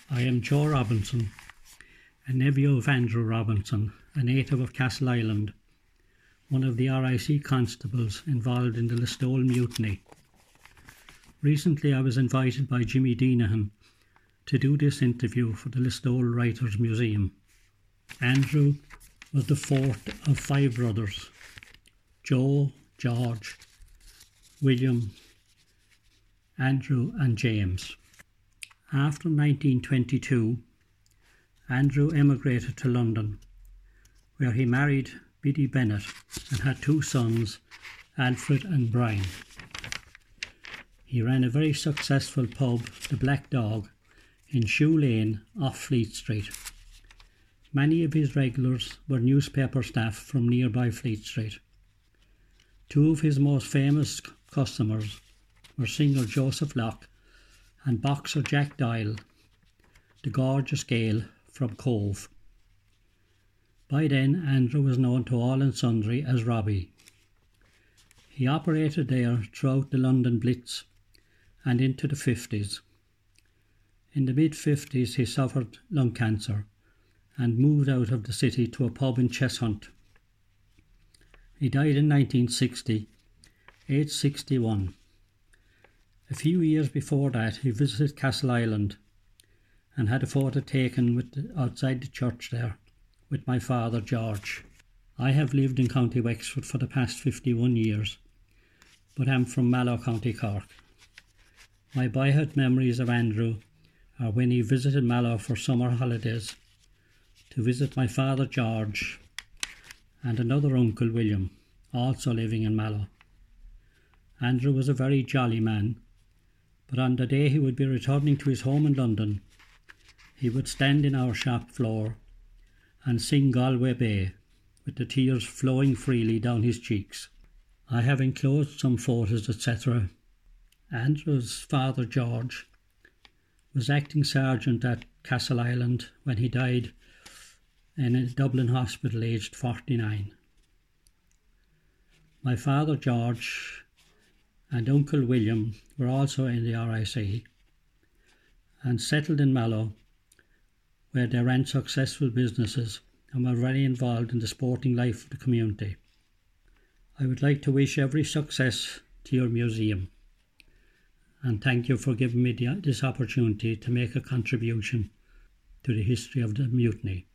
I am Joe Robinson, a nephew of Andrew Robinson, a native of Castleisland, one of the RIC constables involved in the Listowel Mutiny. Recently I was invited by Jimmy Deenahan to do this interview for the Listowel Writers Museum. Andrew was the fourth of five brothers: Joe, George, William, Andrew and James. After 1922, Andrew emigrated to London, where he married Biddy Bennett and had two sons, Alfred and Brian. He ran a very successful pub, the Black Dog, in Shoe Lane off Fleet Street. Many of his regulars were newspaper staff from nearby Fleet Street. Two of his most famous customers were singer Joseph Locke and boxer Jack Doyle, the gorgeous Gael from Cove. By then, Andrew was known to all and sundry as Robbie. He operated there throughout the London Blitz and into the 50s. In the mid-50s, he suffered lung cancer and moved out of the city to a pub in Cheshunt. He died in 1960, aged 61. A few years before that, he visited Castleisland and had a photo taken outside the church there with my father George. I have lived in County Wexford for the past 51 years, but am from Mallow, County Cork. My boyhood memories of Andrew are when he visited Mallow for summer holidays to visit my father George and another uncle William, also living in Mallow. Andrew was a very jolly man, but on the day he would be returning to his home in London, he would stand in our shop floor and sing Galway Bay, with the tears flowing freely down his cheeks. I have enclosed some photos, etc. Andrew's father George was acting sergeant at Castleisland when he died in a Dublin hospital aged 49. My father George and Uncle William were also in the RIC and settled in Mallow, where they ran successful businesses and were very involved in the sporting life of the community. I would like to wish every success to your museum, and thank you for giving me this opportunity to make a contribution to the history of the mutiny.